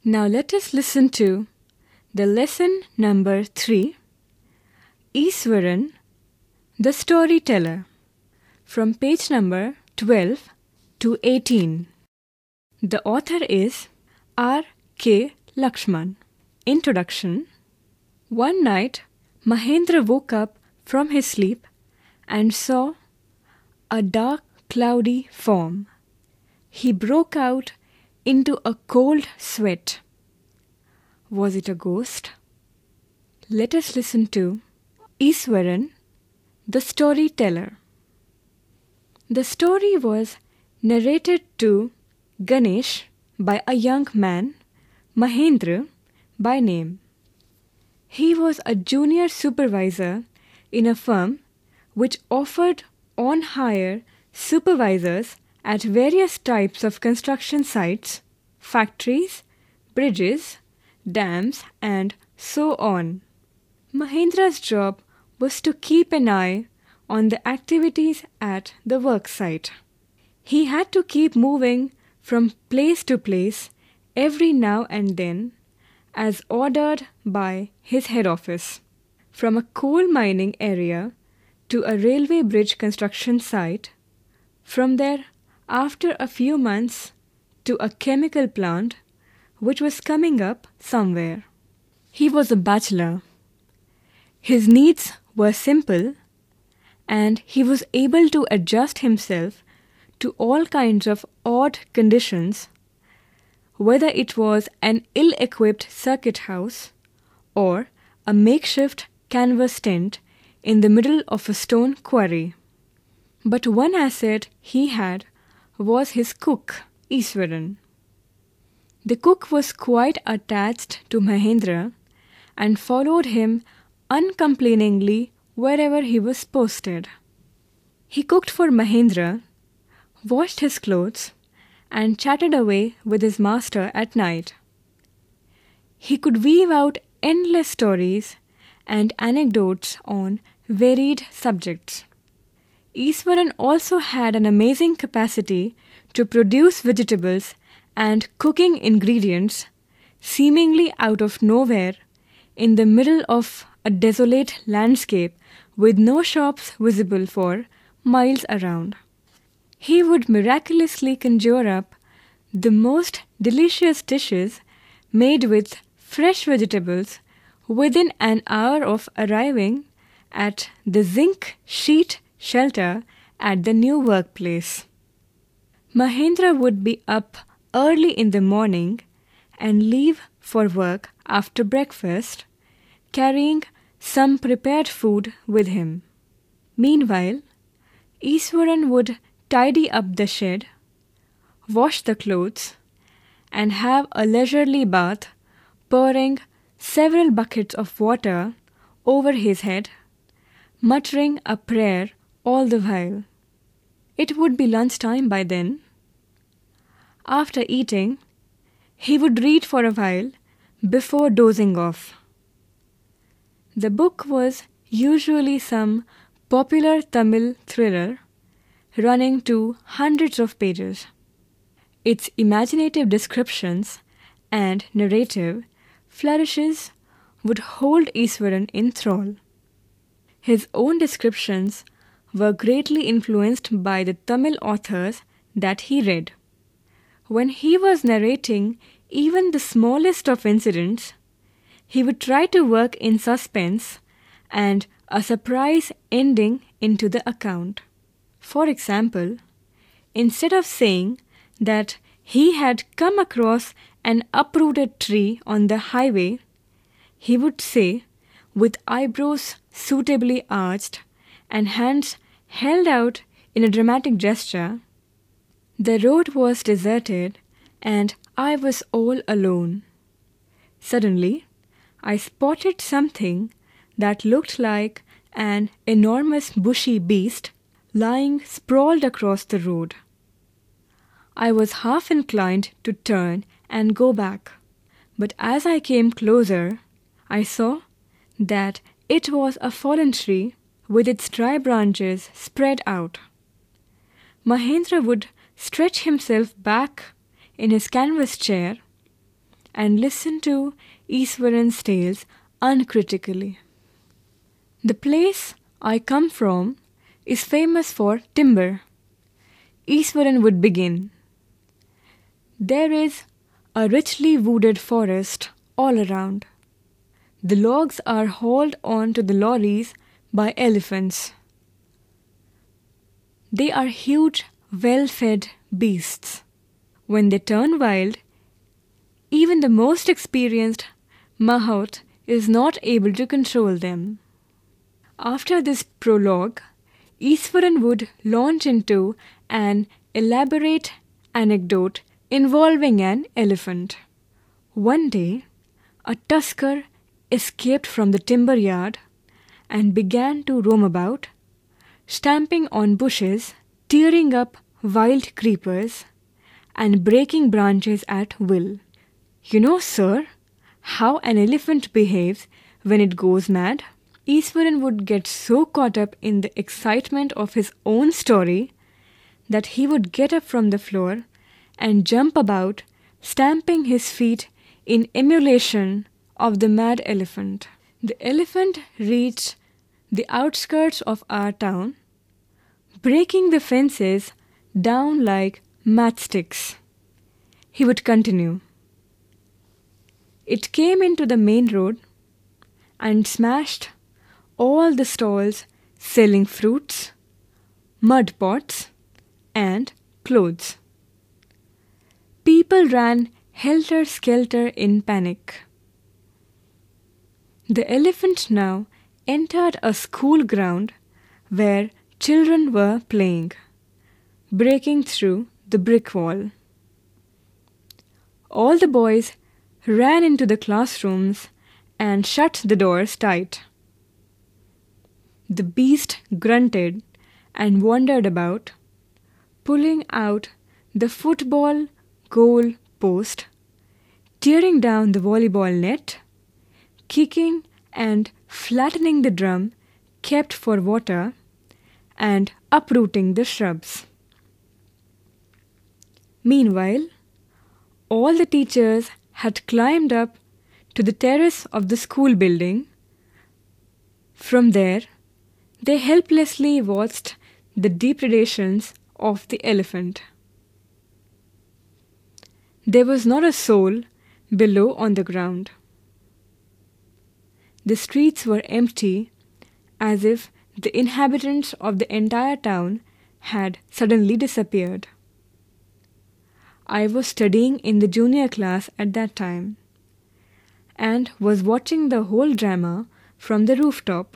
Now let us listen to the lesson number 3, Iswaran, the Storyteller, from page number 12 to 18. The author is R. K. Lakshman. Introduction. One night, Mahendra woke up from his sleep and saw a dark, cloudy form. He broke out into a cold sweat. Was it a ghost? Let us listen to Iswaran, the Storyteller. The story was narrated to Ganesh by a young man, Mahendra by name. He was a junior supervisor in a firm which offered on hire supervisors at various types of construction sites, factories, bridges, dams, and so on. Mahendra's job was to keep an eye on the activities at the work site. He had to keep moving from place to place every now and then, as ordered by his head office. From a coal mining area to a railway bridge construction site, from there, after a few months, to a chemical plant which was coming up somewhere. He was a bachelor. His needs were simple, and he was able to adjust himself to all kinds of odd conditions, whether it was an ill-equipped circuit house or a makeshift canvas tent in the middle of a stone quarry. But one asset he had was his cook, Iswaran. The cook was quite attached to Mahendra and followed him uncomplainingly wherever he was posted. He cooked for Mahendra, washed his clothes, and chatted away with his master at night. He could weave out endless stories and anecdotes on varied subjects. Iswaran also had an amazing capacity to produce vegetables and cooking ingredients seemingly out of nowhere in the middle of a desolate landscape with no shops visible for miles around. He would miraculously conjure up the most delicious dishes made with fresh vegetables within an hour of arriving at the zinc sheet shelter at the new workplace. Mahendra would be up early in the morning and leave for work after breakfast, carrying some prepared food with him. Meanwhile, Iswaran would tidy up the shed, wash the clothes, and have a leisurely bath, pouring several buckets of water over his head, muttering a prayer all the while. It would be lunchtime by then. After eating, he would read for a while before dozing off. The book was usually some popular Tamil thriller running to hundreds of pages. Its imaginative descriptions and narrative flourishes would hold Iswaran in thrall. His own descriptions were greatly influenced by the Tamil authors that he read. When he was narrating even the smallest of incidents, he would try to work in suspense and a surprise ending into the account. For example, instead of saying that he had come across an uprooted tree on the highway, he would say, with eyebrows suitably arched and hands held out in a dramatic gesture, "The road was deserted and I was all alone. Suddenly, I spotted something that looked like an enormous bushy beast lying sprawled across the road. I was half inclined to turn and go back, but as I came closer, I saw that it was a fallen tree with its dry branches spread out. Mahendra would stretch himself back in his canvas chair and listen to Iswaran's tales uncritically. The place I come from is famous for timber. Iswaran would begin. There is a richly wooded forest all around. The logs are hauled onto the lorries by elephants. They are huge, well-fed beasts. When they turn wild, even the most experienced mahout is not able to control them. After this prologue, Iswaran would launch into an elaborate anecdote involving an elephant. One day, a tusker escaped from the timber yard and began to roam about, stamping on bushes, tearing up wild creepers, and breaking branches at will. You know, sir, how an elephant behaves when it goes mad? Iswaran would get so caught up in the excitement of his own story that he would get up from the floor and jump about, stamping his feet in emulation of the mad elephant. The elephant reached the outskirts of our town, breaking the fences down like matchsticks. He would continue. It came into the main road and smashed all the stalls selling fruits, mud pots, and clothes. People ran helter-skelter in panic. The elephant now entered a school ground where children were playing, breaking through the brick wall. All the boys ran into the classrooms and shut the doors tight. The beast grunted and wandered about, pulling out the football goal post, tearing down the volleyball net, kicking and flattening the drum kept for water, and uprooting the shrubs. Meanwhile, all the teachers had climbed up to the terrace of the school building. From there, they helplessly watched the depredations of the elephant. There was not a soul below on the ground. The streets were empty, as if the inhabitants of the entire town had suddenly disappeared. I was studying in the junior class at that time and was watching the whole drama from the rooftop.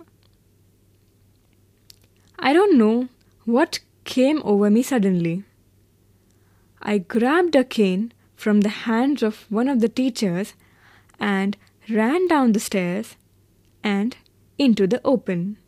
I don't know what came over me suddenly. I grabbed a cane from the hands of one of the teachers and ran down the stairs and into the open.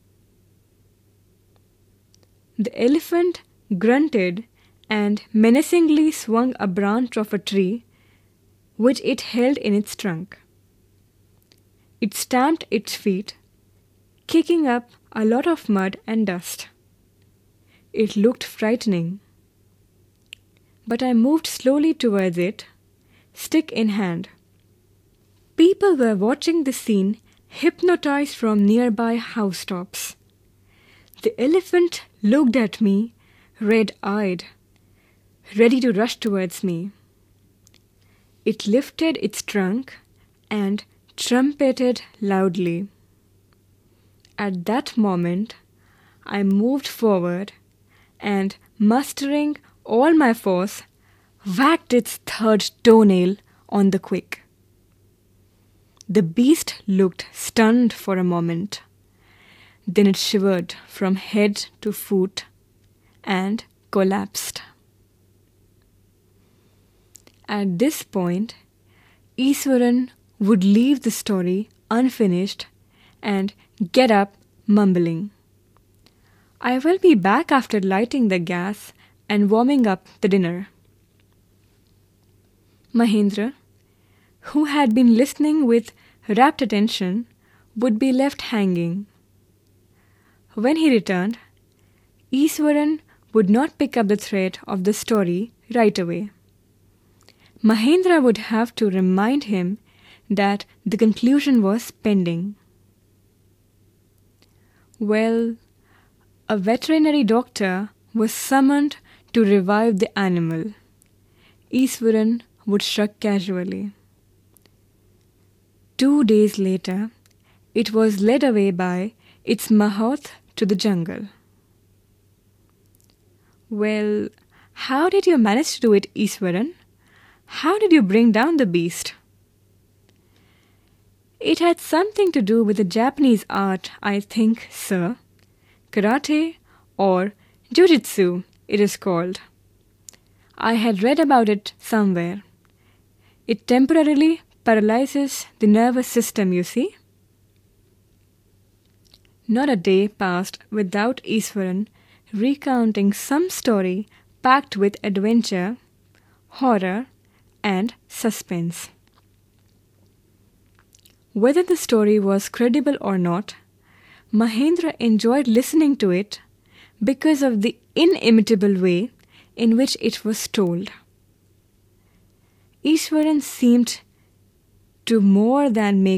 The elephant grunted and menacingly swung a branch of a tree which it held in its trunk. It stamped its feet, kicking up a lot of mud and dust. It looked frightening. But I moved slowly towards it, stick in hand. People were watching the scene, hypnotized from nearby housetops. The elephant looked at me, red-eyed, ready to rush towards me. It lifted its trunk and trumpeted loudly. At that moment, I moved forward and, mustering all my force, whacked its third toenail on the quick. The beast looked stunned for a moment. Then it shivered from head to foot and collapsed. At this point, Iswaran would leave the story unfinished and get up mumbling. I will be back after lighting the gas and warming up the dinner. Mahendra, who had been listening with rapt attention, would be left hanging. When he returned, Iswaran would not pick up the thread of the story right away. Mahendra would have to remind him that the conclusion was pending. Well, a veterinary doctor was summoned to revive the animal. Iswaran would shrug casually. 2 days later, it was led away by its mahout to the jungle. Well, how did you manage to do it, Iswaran? How did you bring down the beast? It had something to do with the Japanese art, I think, sir. Karate or Jujitsu, it is called. I had read about it somewhere. It temporarily paralyzes the nervous system, you see. Not a day passed without Iswaran recounting some story packed with adventure, horror, and suspense. Whether the story was credible or not, Mahendra enjoyed listening to it because of the inimitable way in which it was told. Iswaran seemed to more than make